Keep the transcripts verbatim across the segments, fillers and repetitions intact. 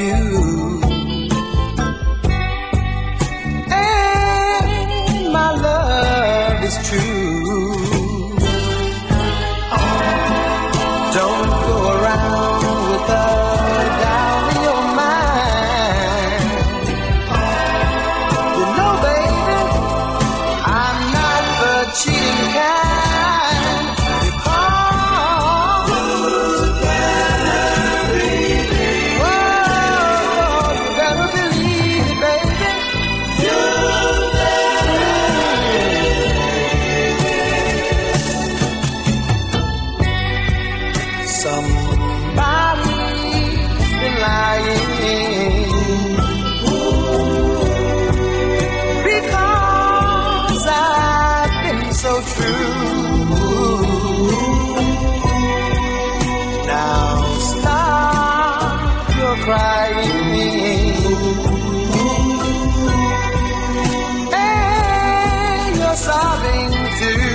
you. And my love is true. Don't go around with a doubt in your mind. You know, baby, I'm not the cheating kind. Because you better believe it. Whoa, you better believe it, baby. You somebody's been lying, because I've been so true. Now stop your crying and you're sobbing too.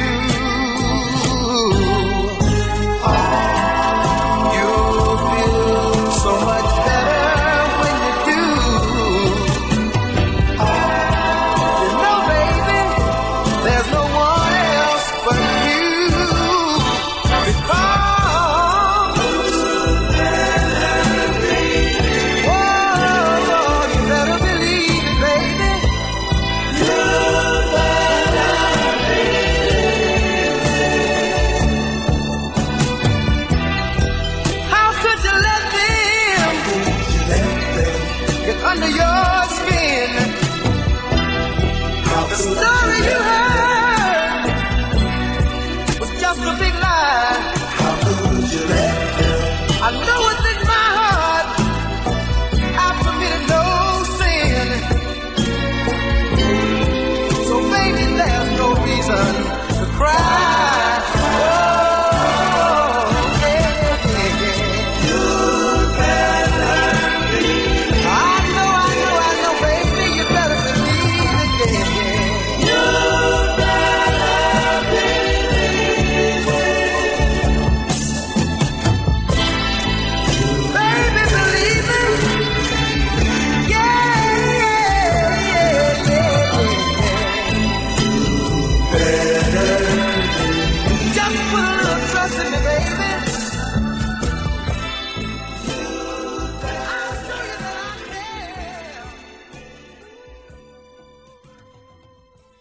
Under your skin, the story you heard was just a big lie. How could you let them? I know it's in my heart I committed no sin. So baby, there's no reason to cry. Just put a little trust in me.